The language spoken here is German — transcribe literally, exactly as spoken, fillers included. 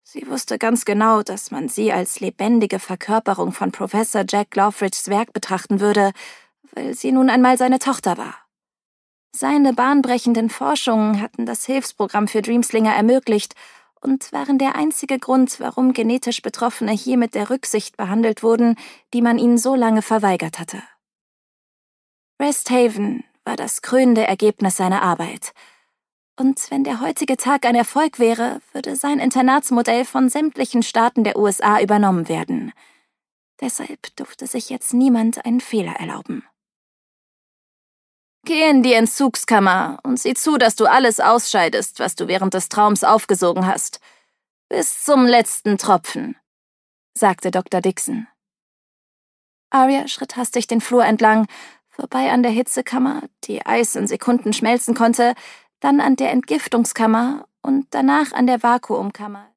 Sie wusste ganz genau, dass man sie als lebendige Verkörperung von Professor Jack Gloveridges Werk betrachten würde, weil sie nun einmal seine Tochter war. Seine bahnbrechenden Forschungen hatten das Hilfsprogramm für Dreamslinger ermöglicht und waren der einzige Grund, warum genetisch Betroffene hier mit der Rücksicht behandelt wurden, die man ihnen so lange verweigert hatte. Resthaven war das krönende Ergebnis seiner Arbeit. Und wenn der heutige Tag ein Erfolg wäre, würde sein Internatsmodell von sämtlichen Staaten der U S A übernommen werden. Deshalb durfte sich jetzt niemand einen Fehler erlauben. Geh in die Entzugskammer und sieh zu, dass du alles ausscheidest, was du während des Traums aufgesogen hast. Bis zum letzten Tropfen, sagte Doktor Dixon. Arya schritt hastig den Flur entlang, vorbei an der Hitzekammer, die Eis in Sekunden schmelzen konnte, dann an der Entgiftungskammer und danach an der Vakuumkammer.